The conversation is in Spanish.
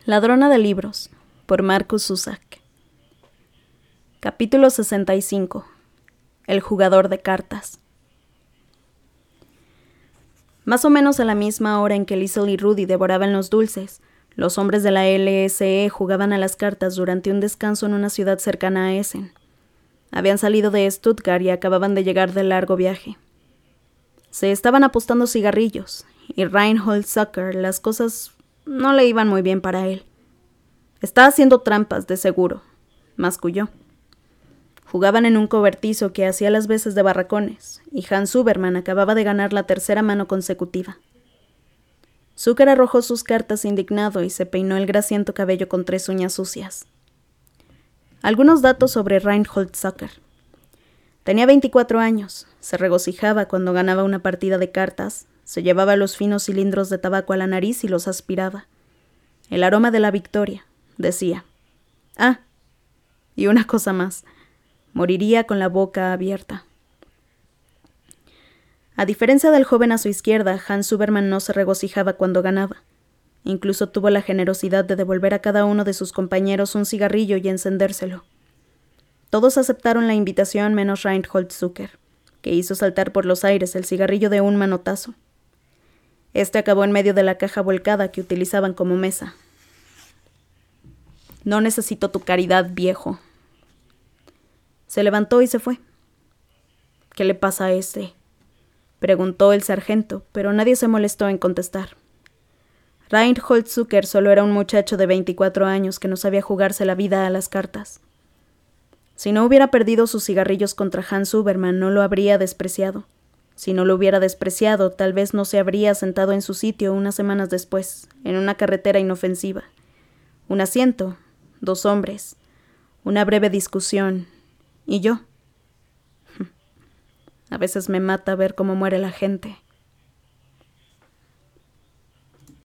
Ladrona de libros, por Marcus Zusak. Capítulo 65. El jugador de cartas. Más o menos a la misma hora en que Liesl y Rudy devoraban los dulces, los hombres de la LSE jugaban a las cartas durante un descanso en una ciudad cercana a Essen. Habían salido de Stuttgart y acababan de llegar del largo viaje. Se estaban apostando cigarrillos, y Reinhold Zucker las cosas no le iban muy bien para él. Está haciendo trampas, de seguro, masculló. Jugaban en un cobertizo que hacía las veces de barracones, y Hans Huberman acababa de ganar la tercera mano consecutiva. Zucker arrojó sus cartas indignado y se peinó el grasiento cabello con 3 uñas sucias. Algunos datos sobre Reinhold Zucker. Tenía 24 años, se regocijaba cuando ganaba una partida de cartas, se llevaba los finos cilindros de tabaco a la nariz y los aspiraba. El aroma de la victoria, decía. Ah, y una cosa más, moriría con la boca abierta. A diferencia del joven a su izquierda, Hans Huberman no se regocijaba cuando ganaba. Incluso tuvo la generosidad de devolver a cada uno de sus compañeros un cigarrillo y encendérselo. Todos aceptaron la invitación menos Reinhold Zucker, que hizo saltar por los aires el cigarrillo de un manotazo. Este acabó en medio de la caja volcada que utilizaban como mesa. No necesito tu caridad, viejo. Se levantó y se fue. ¿Qué le pasa a este?, preguntó el sargento, pero nadie se molestó en contestar. Reinhold Zucker solo era un muchacho de 24 años que no sabía jugarse la vida a las cartas. Si no hubiera perdido sus cigarrillos contra Hans Huberman, no lo habría despreciado. Si no lo hubiera despreciado, tal vez no se habría sentado en su sitio unas semanas después, en una carretera inofensiva. Un asiento, 2 hombres, una breve discusión, y yo. A veces me mata ver cómo muere la gente.